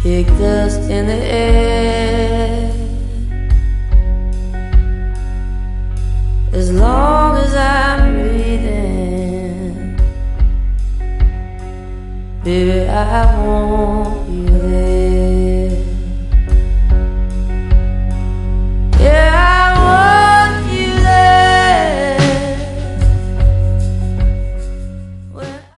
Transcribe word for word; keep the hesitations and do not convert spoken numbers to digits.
kick dust in the air. As long as I'm breathing, baby, I want you there.